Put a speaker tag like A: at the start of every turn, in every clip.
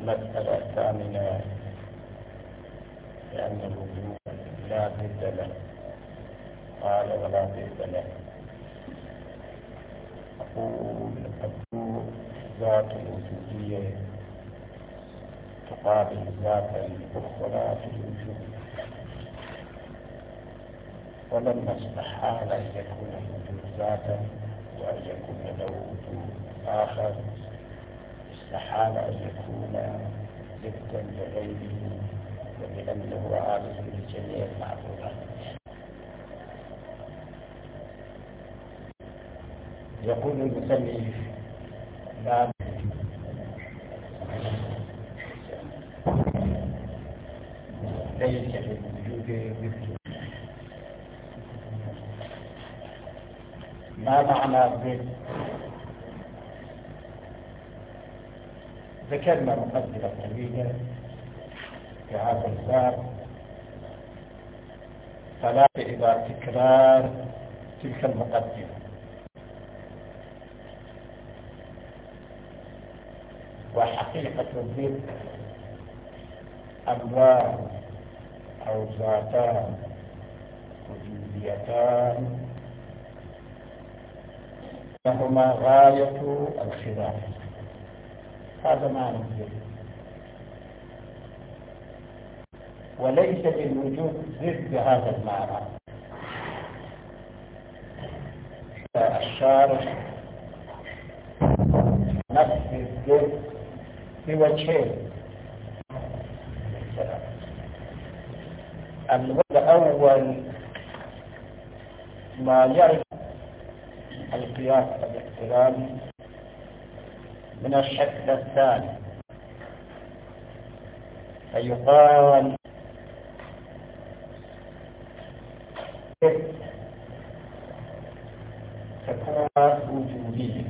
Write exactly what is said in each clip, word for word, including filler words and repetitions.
A: المسألة الثامنة لأن الوجود لا ضد له. قال ولا ضد له. أقول الضوء ذات الوجودية تقابل ذات الأخرى في الوجود، ولما استحال أن يكون الوجود ذاتا وأن يكون له وجود آخر استحال أن يكون ضدا لغيره، ولأنه عارض لجميع المعبودات. يقول المسلم لا ليس للوجود ضد. ما معنى ضد؟ ذكرنا مقدمة طويلة في هذا الباب، فلا إلى تكرار تلك المقدمة. وحقيقة الضد أنواع أو ذاتان وجوديتان لهما غاية الخلاف. هذا معنى الضد. وليس للوجود ضد هذا المعنى. الشارح نفس الضد بوجهين. الوجه الأول ما يعرف القياس الاقتراني من الشكل الثاني، فيقال تكون وجودية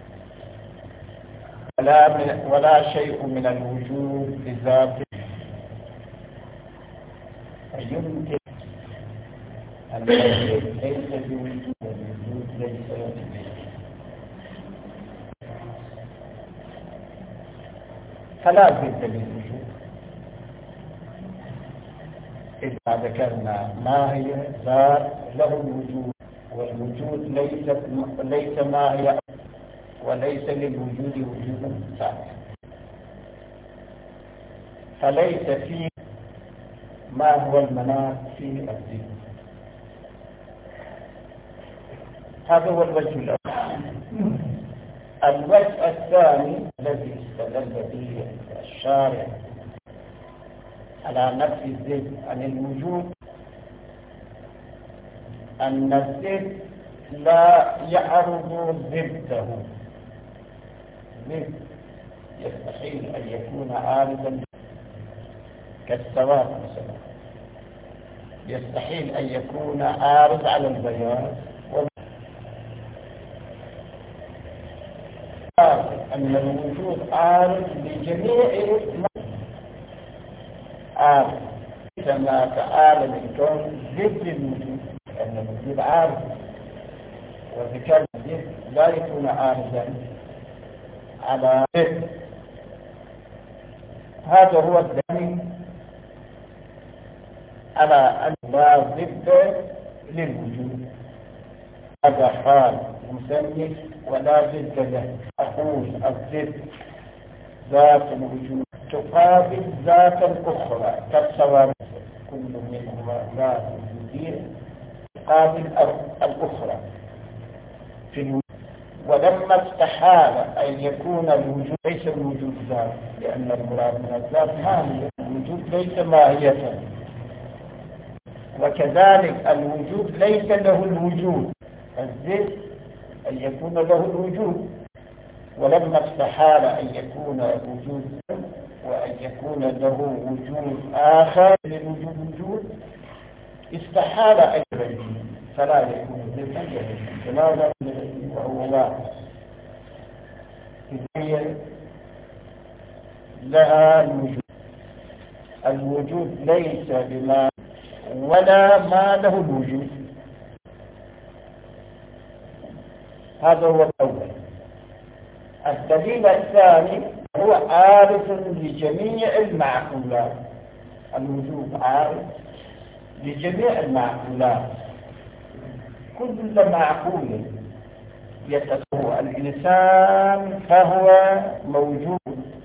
A: ولا, من ولا شيء من الوجود بذاته، فيمكن أن الوجود ليس بوجود والوجود ليس بوجود. فلا ضد للوجود إذا ذكرنا ما هي ذات له الوجود، والوجود ليس ليس ما هي وليس للوجود وجود ثاني، فليس فيه ما هو المناط في الذهن. هذا هو الوجه الأول. الوجه الثاني الذي استدل به الشارع على نفي الضد عن الوجود أن الضد لا يعرض ضده. ضد يستحيل أن يكون عارضا كالسواد مثلا، يستحيل أن يكون عارض على البياض. أن الوجود عارض لجميع عارض كما تعالى الكون ضد الوجود، أن الوجود عارض، وذكر الضد لا يكون عارضا على ضد. هذا هو الدليل على أن لا ضد للوجود. هذا حال مسمى ولا ضد له. أقول الضد ذات الوجود تقابل ذات الأخرى كالسواد، كل منهما ذات وجودية تقابل الأخرى في الوجود. ولما استحال أن يكون الوجود ليس الوجود ذات، لأن المراد من الذات ماهية، الوجود ليس ماهية، وكذلك الوجود ليس له الوجود، الضد أن يكون له الوجود. ولما استحال أن يكون الوجود وأن يكون له وجود آخر للوجود وجود، استحال أن يكون فلا يكون ضدا لماذا؟ وهو واحد هي لها الوجود. الوجود ليس بما ولا ما له الوجود. هذا هو الأول. الدليل الثاني هو عارف لجميع المعقولات. الوجود عارف لجميع المعقولات. كل معقول يتصور الإنسان فهو موجود،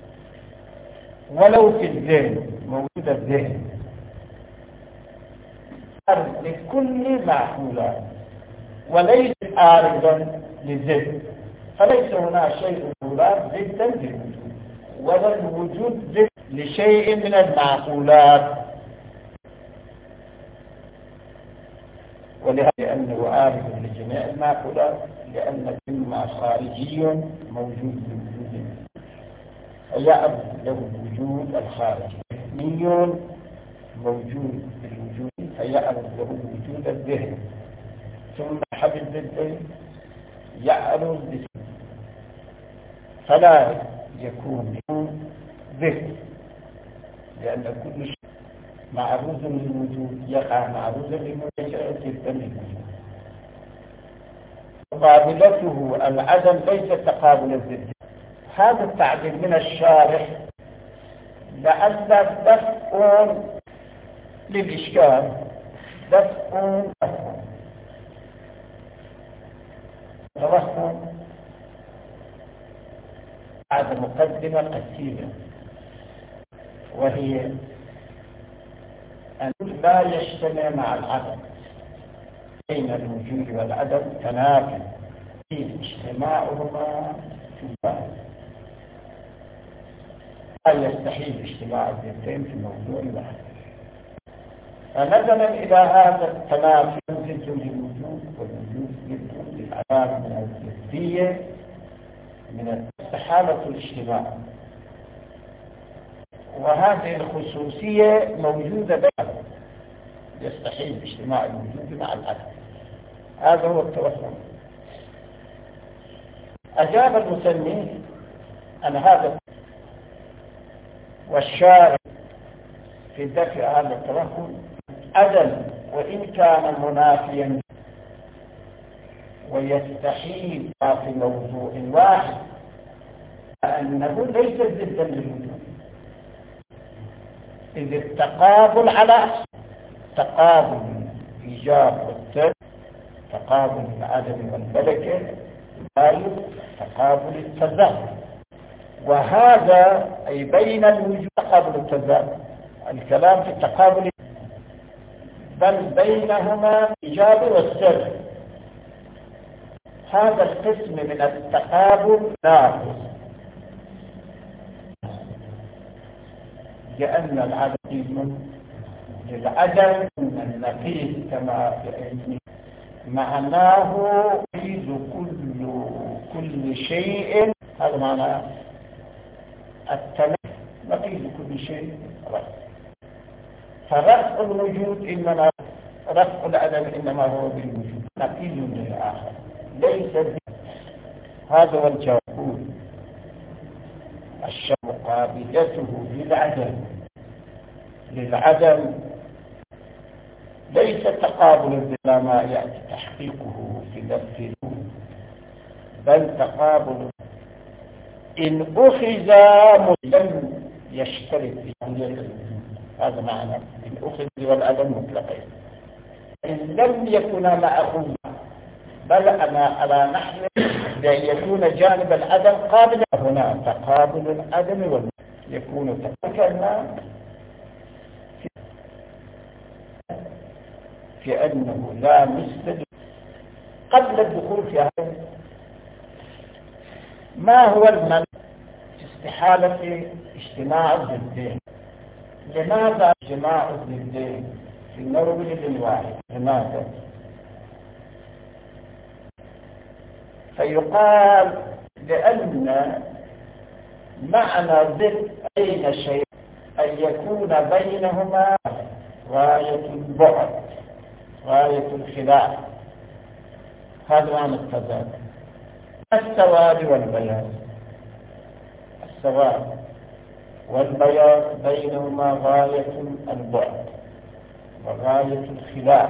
A: ولو في الذهن، موجود الذهن لكل معقولات، وليس عارضا للذهن. فليس هنا شيء ضدا للوجود، ولا الوجود ضد لشيء من المعقولات. ولهذا لأنه عارض لجميع المعقولات، لأن كل خارجي موجود بوجود، فيعرض له الوجود الخارجي. ذهني موجود بالوجود، فيعرض له الوجود الذهني. ثم حب الضد يعرض بسبب، فلا يكون ذهن، لأن كل شيء معروض للوجود يقع معروضا للمنشأة ضدا للوجود. مقابلته العدم ليس تقابل الضد. هذا التعبير من الشارح لعل دفع للإشكال، دفع توهم بعد مقدمة قسيمة، وهي أن لا يجتمع مع العدم. بين الوجود والعدم تنافي، اجتماعهما في الباب. لا يستحيل اجتماع الضدين في موضوع واحد. فنظرا إلى هذا التنافي ضد للوجود والوجود ضد للعدم من الضدية، من استحالة الاجتماع، وهذه الخصوصية موجودة بينهم، يستحيل اجتماع الوجود مع العدم. هذا هو التوهم. أجاب المسلمين عن هذا، والشارع في دفع هذا التوهم عدم وإن كان منافيا، ويستحيل في موضوع واحد، لأنه ليس ضدا للوجود، إذ التقابل على تقابل الإيجاب والسلب، تقابل العدم والملكة، تقابل التضاد. وهذا أي بين الوجود تقابل التضاد، الكلام في التقابل، بل بينهما الإيجاب والسلب. هذا القسم من التقابل ناقص، لأن العدم للعدم النقيض كما في علمه معناه يريد كل كل شيء. هذا معنى التنقيض، نقيض كل شيء. فرفع الوجود إنما رفع العدم إنما هو بالوجود، نقيض للآخر ليس ب... هذا هو الجواب. الشر مقابلته للعدم للعدم ليس تقابل بلا ما يأتي تحقيقه في نفسه، بل تقابل إن أخذ لم يشترك في الوجود. هذا معنى إن أخذ والعدم مطلقين، إن لم يكن مأخوذا، بل أنا على نحو بأن يكون جانب العدم قابلا. هنا تقابل العدم والوجود يكون تكلم في أنه لا مستدل قبل الدخول في هذا. ما هو المنع في استحالة اجتماع الضدين؟ لماذا اجتماع الضدين في الموجود الواحد؟ لماذا؟ فيقال لأن معنى ضد بين شيء أن يكون بينهما غاية البعد، غاية الخلاف. هذا معنى التضاد. السواد والبياض، السواد والبياض بينهما غاية البعد وغاية الخلاف.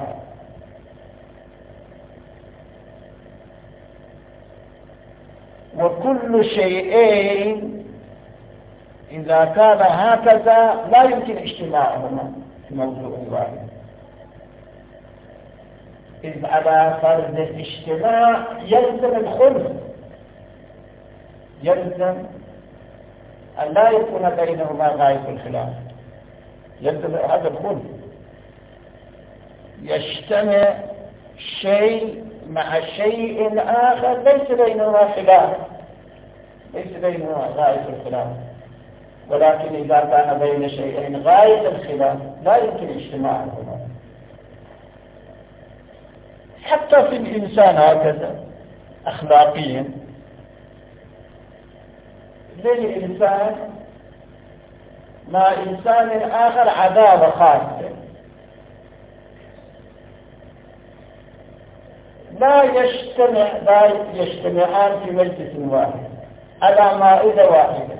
A: وكل شيئين إذا كان هكذا لا يمكن اجتماعهما في موضوع واحد، إذ على فرض الاجتماع يلزم الخلف، يلزم أن لا يكون بينهما غاية الخلاف، يلزم هذا الخلف، يجتمع شيء مع شيء آخر ليس بينهما خلاف، ليس بينهما غاية الخلاف، ولكن إذا كان بين شيئين غاية الخلاف لا يمكن اجتماعهما. حتى في الإنسان هكذا أخلاقيا، للإنسان مع إنسان آخر عداوة خاصة، لا يجتمع لا يجتمعان في مجلس واحد على مائدة واحدة،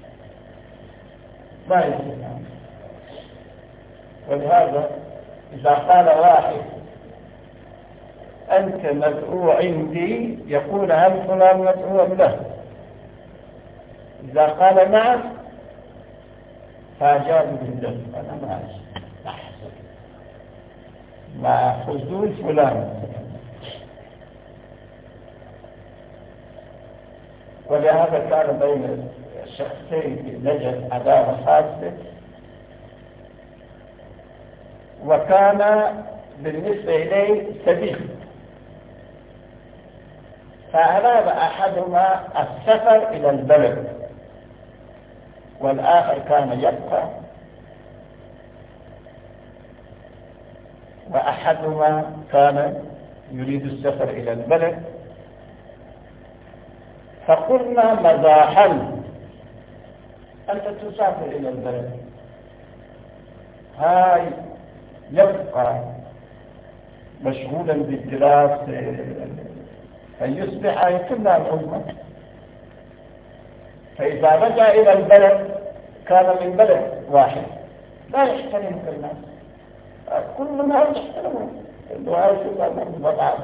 A: لا يجتمعان. ولهذا إذا قال واحد أنت مدعو عندي، يقول هل فلان مدعو له؟ إذا قال نعم فأجاب بالله أنا ما أحسن مع حضور فلان. ولهذا كان بين الشخصين في نجد عداوة خاصة، وكان بالنسبة إليه صديق، فأراد أحدهما السفر إلى البلد والآخر كان يبقى، وأحدهما كان يريد السفر إلى البلد، فقلنا مزاحا أنت تسافر إلى البلد، هاي يبقى مشغولا بالدراسة فيصبح يكلها الأمة، فإذا رجع إلى البلد كان من بلد واحد لا يحترم الناس، كل ما يحترمه الدعاء من وضعه.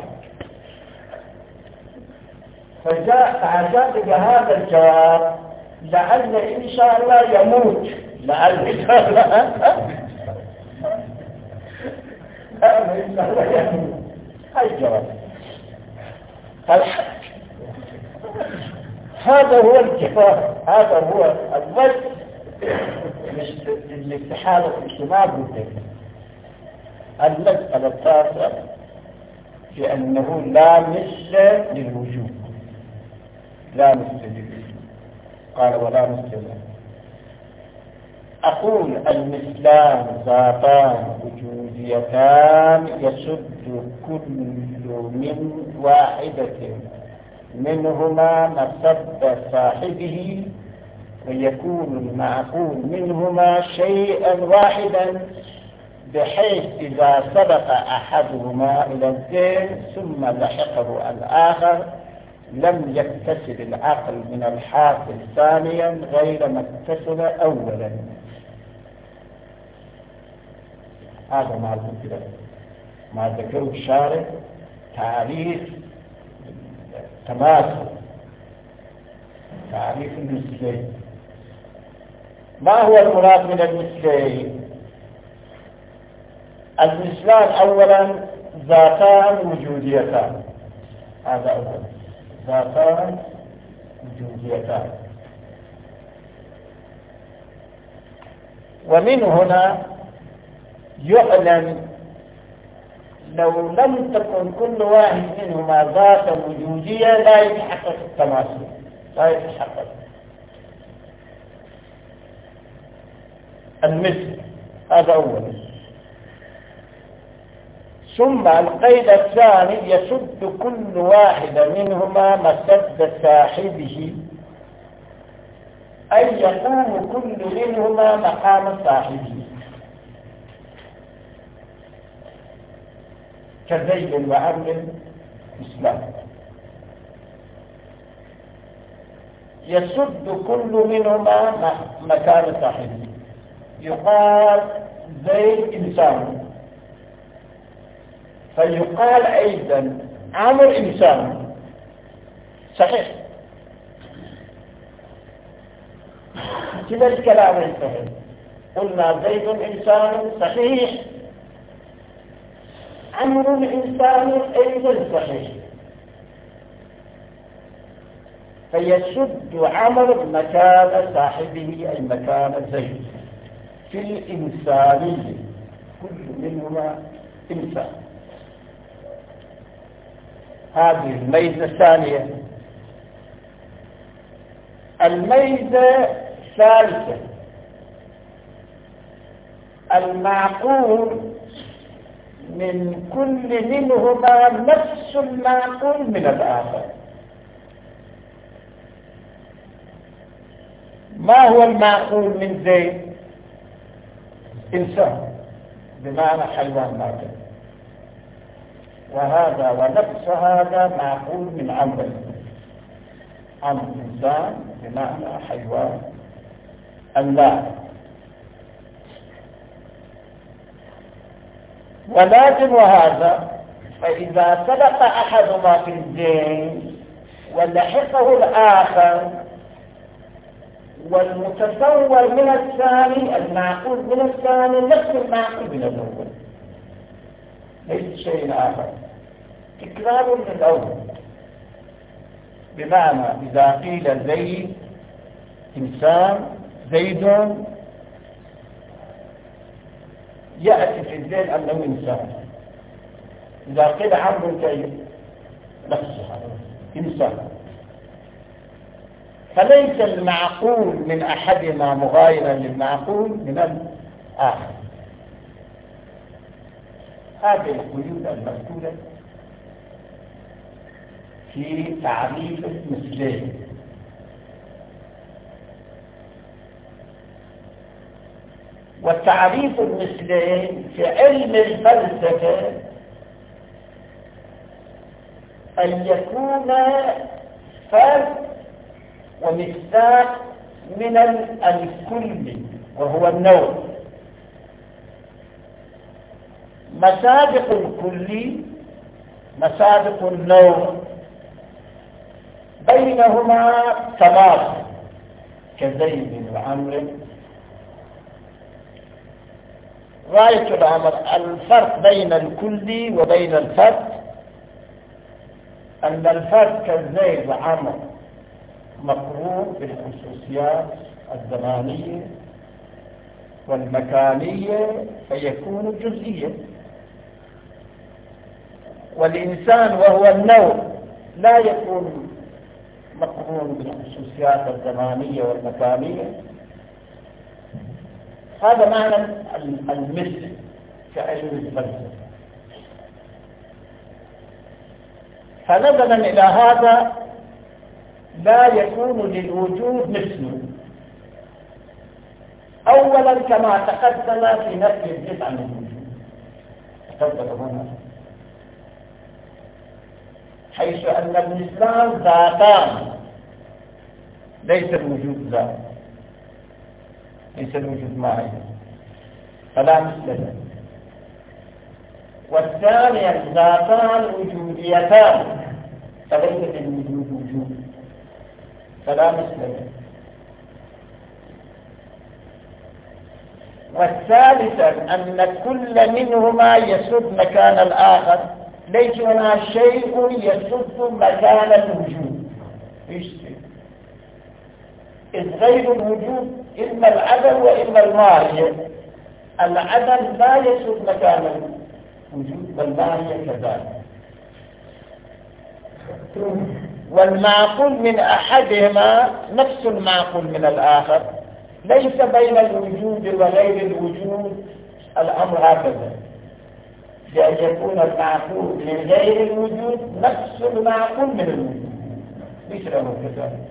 A: فجاء فعجاب بهذا الجواب لعل إن شاء الله يموت، لعل إن شاء الله إن شاء الله يموت. هاي الجواب، هذا هو الجواب، هذا هو الوجه للاتحاد والاجتماع بالدين. المسألة التاسعة في أنه لا مثل للوجود، لا مثل للوجود، قال ولا مثل له. أقول المثلان ذاتان وجوديتان يسد كل من واحدة منهما مسد صاحبه، ويكون المعقول منهما شيئا واحدا، بحيث إذا سبق أحدهما إلى الدين ثم لحقه الآخر لم يكتسب العقل من الحاصل ثانيا غير ما اكتسب أولا. هذا ما قلت لك، ما ذكره الشارع تعريف تماثل، تعريف المثلين. ما هو المراد من المثلين؟ المثلان أولا ذاتان وجوديتان، هذا أولا، ذاتان وجوديتان. ومن هنا يعلم لو لم تكن كل واحد منهما ذات وجودية لا يتحقق التماثل، لا يتحقق المثل، هذا أولا. ثم القيد الثاني يسد كل واحد منهما مسد صاحبه، أي يقوم كل منهما مقام صاحبه، كزيد وعمر إسلام. يسد كل منهما مكان صاحبه، يقال زيد إنسان، فيقال أيضا عمر إنسان، صحيح. كذا الكلام انتهى. قلنا زيد إنسان صحيح، عمرو إنسان أيضا صحيح، فيسد عمرو مكان صاحبه أي مكان زيد في الإنسانية، كل منهما إنسان. هذه الميزة الثانية. الميزة الثالثة، المعقول من كل منهما نفس المعقول من الآخر. ما هو المعقول من زيد؟ إنسان، بمعنى حيوان ناطق، وهذا ونفس هذا معقول من عمرو. عمرو إنسان بمعنى حيوان الناطق. ولازم هذا، فإذا سبق أحدهما في الذهن ولحقه الآخر، والمتصور من الثاني المعقول من الثاني نفس المعقول من الأول، ليس شيء آخر، تكرار للأول. بمعنى إذا قيل زيد إنسان، زيد يأتي في الذهن أنه إنسان. إذا قيل عمرو كيف؟ نفسه إنسان. فليس المعقول من أحدهما مغايرا للمعقول من الآخر. هذه القيود المذكورة في تعريف المثلين. والتعريف المثلين في علم الفلسفة أن يكون فرد ومصداق من الكل وهو النوع. مصادق الكل مصادق النوع بينهما تماثل كزيد وعمرو. غاية الأمر الفرق بين الكل وبين الفرد أن الفرد كزيد وعمرو مقرون بالخصوصيات الزمانية والمكانية فيكون جزئيا، والإنسان وهو النوع لا يكون مقرون بالخصوصيات الزمانية والمكانية. هذا معنى المثل في علم الفلسفة. فنظرا إلى هذا لا يكون للوجود مثله. أولا كما تقدم في نفي الجزء عن الوجود، تقدم هنا حيث أن الإسلام ذاتان، ليس الوجود ذات، ليس الوجود معي، فلا مثل له. والثانية ذاتان وجوديتان، فليس الوجود وجود، فلا مثل له. والثالثا أن كل منهما يسد مكان الآخر، ليس هناك شيء يسد مكان الوجود. إذ غير الوجود إما العدم وإما الماهية. العدم لا يسد مكان الوجود والماهية كذلك. والمعقول من أحدهما نفس المعقول من الآخر، ليس بين الوجود وغير الوجود الأمر هكذا، لأن يكون المعقول من غير الوجود نفس المعقول من الوجود، ليس له كذلك.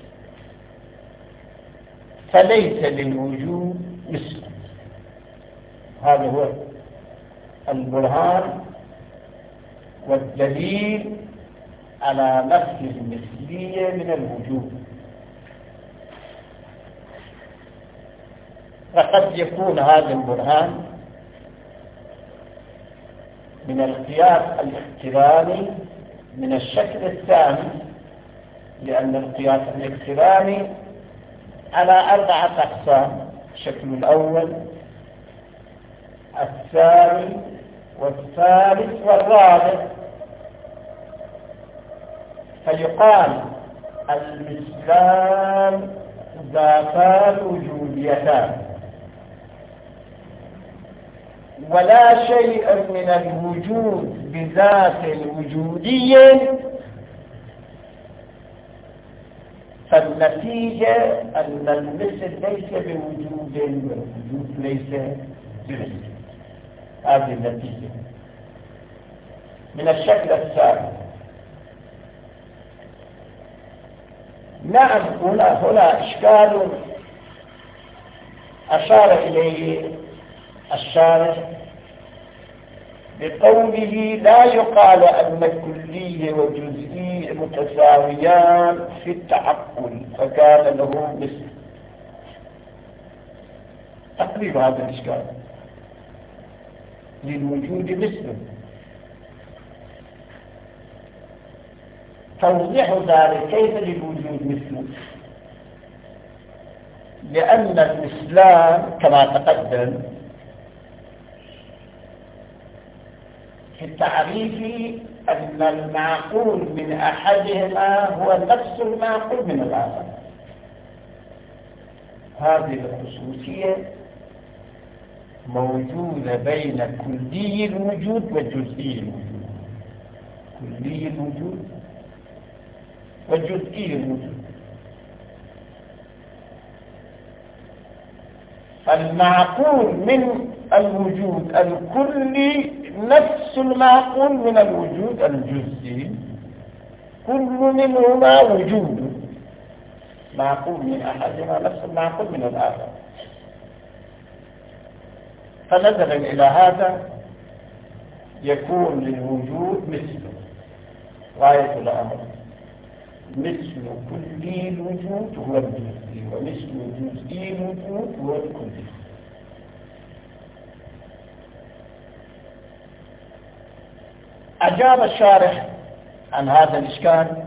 A: فليس للوجود مثل. هذا هو البرهان والدليل على نفي المثلية من الوجود. فقد يكون هذا البرهان من القياس الاقتراني من الشكل الثاني، لأن القياس الاقتراني على أربعة أقسام: الشكل الأول، الثاني، والثالث، والرابع. فيقال المثلان ذاتان وجوديتان، ولا شيء من الوجود بذات وجودية، فالنتيجة أن المثل ليس بوجود والوجود ليس بمثل. هذه النتيجة من الشكل الثاني. نعم، هنا هنا إشكال أشار إليه الشارح بقوله: لا يقال أن كلية وجزئية متساويان في التعقل فكان له مثل. تقريب هذا الإشكال، للوجود مثل. توضيح ذلك: كيف للوجود مثل؟ لأن المثلان كما تقدم في التعريف أن المعقول من أحدهما هو نفس المعقول من الآخر. هذه الخصوصية موجودة بين كلي الوجود وجزئي الوجود. كلي الوجود وجزئي الوجود. المعقول من الوجود الكلي نفس المعقول من الوجود الجزئي، كل منهما وجود. معقول من أحدهما نفس المعقول من الآخر. فنظرا إلى هذا يكون للوجود مثله. غاية الأمر مثل كلي الوجود هو الجزئي، ومثل جزئي الوجود هو الكلي. أجاب الشارح عن هذا الإشكال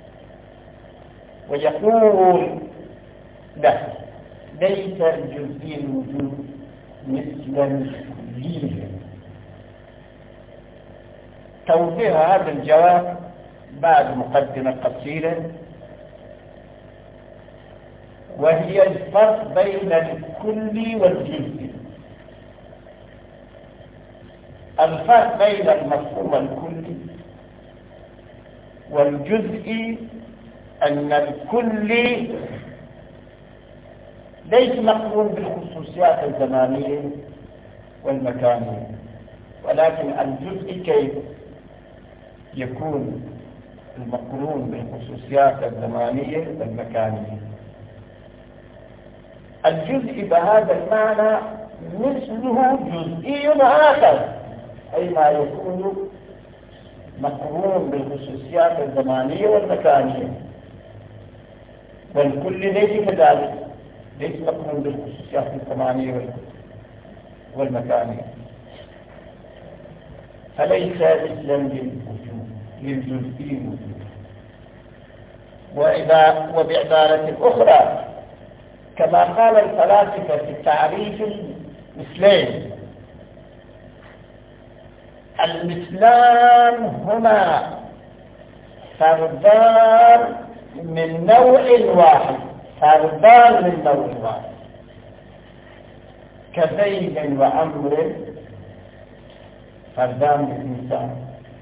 A: ويقول: لا، ليس الجزئي الوجود مثل الكلي. توضيح هذا الجواب بعد مقدمة قصيرة، وهي الفرق بين الكلي والجزئي. الفرق بين المفهوم الكلي والجزئي أن الكلي ليس مقرون بالخصوصيات الزمانية والمكانية، ولكن الجزئي كيف يكون المقرون بالخصوصيات الزمانية والمكانية. الجزئي بهذا المعنى مثله جزئي آخر، أي ما يكون مقرون بالخصوصيات الزمانية والمكانية، والكل ليس كذلك، ليس مقرون بالخصوصيات الزمانية والمكانية، فليس مثلا للوجود للجزئي وجود. وإذا وبعبارة أخرى كما قال الفلاسفة في التعريف المثلين: المثلان هما فردان من نوع واحد، فردان من نوع واحد، كزيد وعمر فردان من إنسان،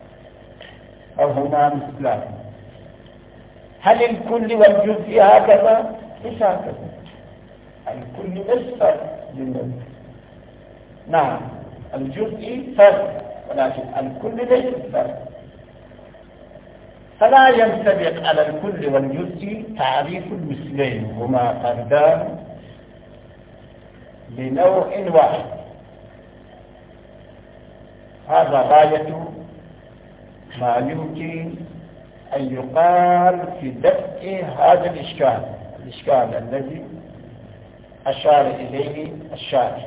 A: وهما مثلان. هل الكل والجزء هكذا؟ ليس هكذا. الكل نصف للنصف. نعم، الجزء فرد، ولكن الكل ليس فرد. فلا ينطبق على الكل والجزء تعريف المثلين، هما فردان لنوع واحد. هذا غاية ما يمكن أن يقال في دفع هذا الإشكال الإشكال الذي أشار إليه الشارح.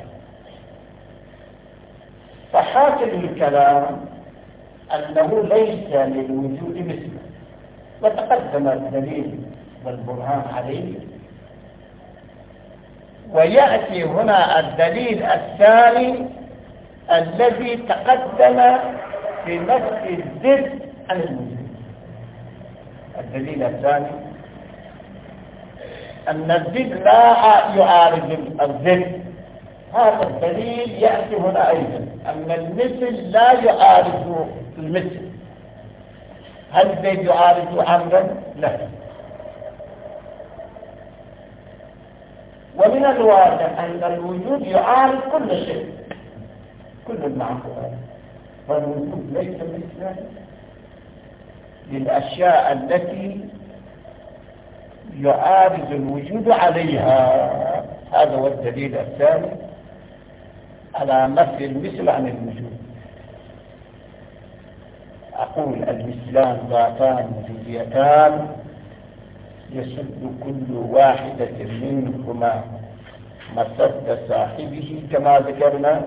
A: فحاصل الكلام أنه ليس للوجود مثله، وتقدم الدليل والبرهان عليه ويأتي هنا الدليل الثاني الذي تقدم في نفس الضد عن الوجود. الدليل الثاني أن الضد لا يعارض الضد. هذا الدليل يأتي هنا أيضا أن المثل لا يعارض المثل. هل زيد يعارض عمرا؟ لا. ومن الواضح أن الوجود يعارض كل شيء، كل المعقولات، فالوجود ليس مثلا للأشياء التي يعارض الوجود عليها. هذا هو الدليل الثاني على نفي المثل عن الوجود. أقول المثلان ذاتان وجوديتان يسد كل واحدة منهما مسد صاحبه كما ذكرنا،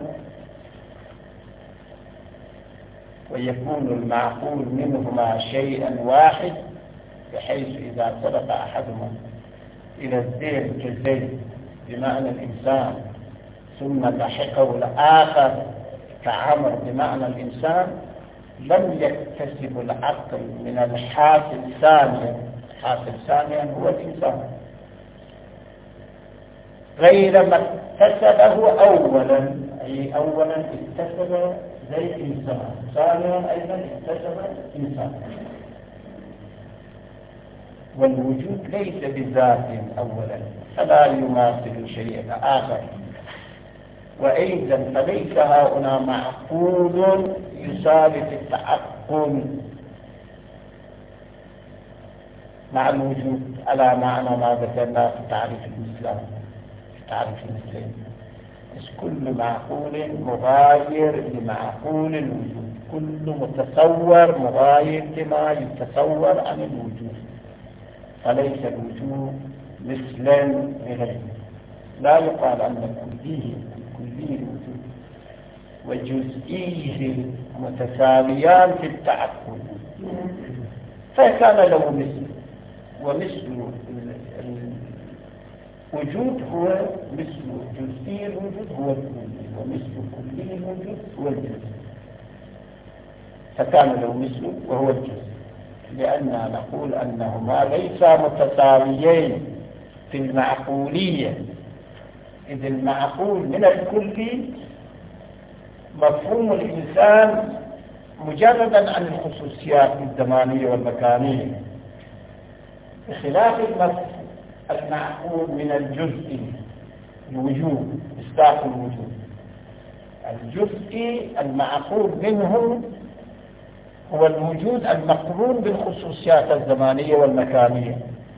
A: ويكون المعقول منهما شيئا واحد، بحيث إذا سبق أحدهما إلى الذهن كالزيد بمعنى الإنسان ثم لحقه الآخر كعمر بمعنى الإنسان، لم يكتسب العقل من الحاصل ثانيا. الحاصل ثانيا هو الإنسان، غير ما اكتسبه أولا. أي أولا اكتسب زي إنسان، ثانيا أيضا اكتسب إنسان. والوجود ليس بذات أولا، فلا يماثل شيئا آخر. وأيضا فليس هنا معقول يساوي في التعقل مع الوجود على معنى ما ذكرنا في تعريف المثلين. في تعريف المثلين كل معقول مغاير لمعقول الوجود، كل متصور مغاير لما يتصور عن الوجود، فليس الوجود مثلا لغيره. لا يقال أن كليه كليه الوجود وجزئيه متساويان في التعقل، فكان له مثل، ومثل الوجود هو مثل جزئي الوجود هو الكلي، ومثل كلي الوجود هو الجزء، فكان له مثل وهو الجزء، لأننا نقول أنهما ليسا متساويين في المعقولية، إذ المعقول من الكل مفهوم الإنسان مجردا عن الخصوصيات الزمانية والمكانية، بخلاف المعقول من الجزء الوجود، مصداق الوجود. الجزء المعقول منه هو الوجود المقرون بالخصوصيات الزمانية والمكانية،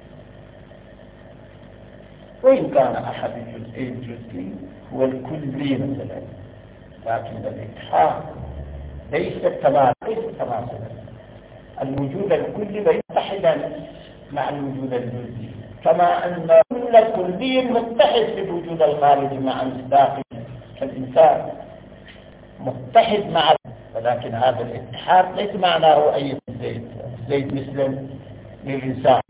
A: وإن كان أحد الجزئين الجزئي هو الكلي مثلا، لكن الاتحاد ليس التماثل، ليس تماثلا. الوجود الكلي متحدا مع الوجود الجزئي، كما أن كل كلي متحد في الوجود الخارجي مع مصداقه كالإنسان متحد مع، ولكن هذا الاتحاد ليس معناه أي زيد زيد مثل للإنسان.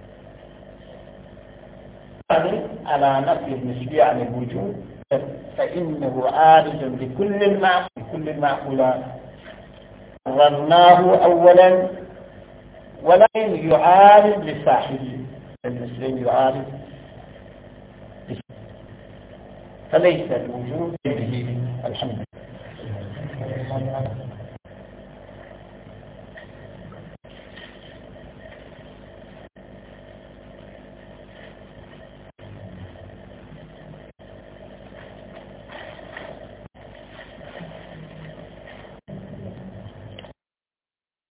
A: على نفي النسبية عن الوجود فإنه عارض لكل المعقول كل المعقولات، ظناه أولا ولكن يعارض لصاحبه، المثلين يعارض، فليس الوجود به. الحمد لله.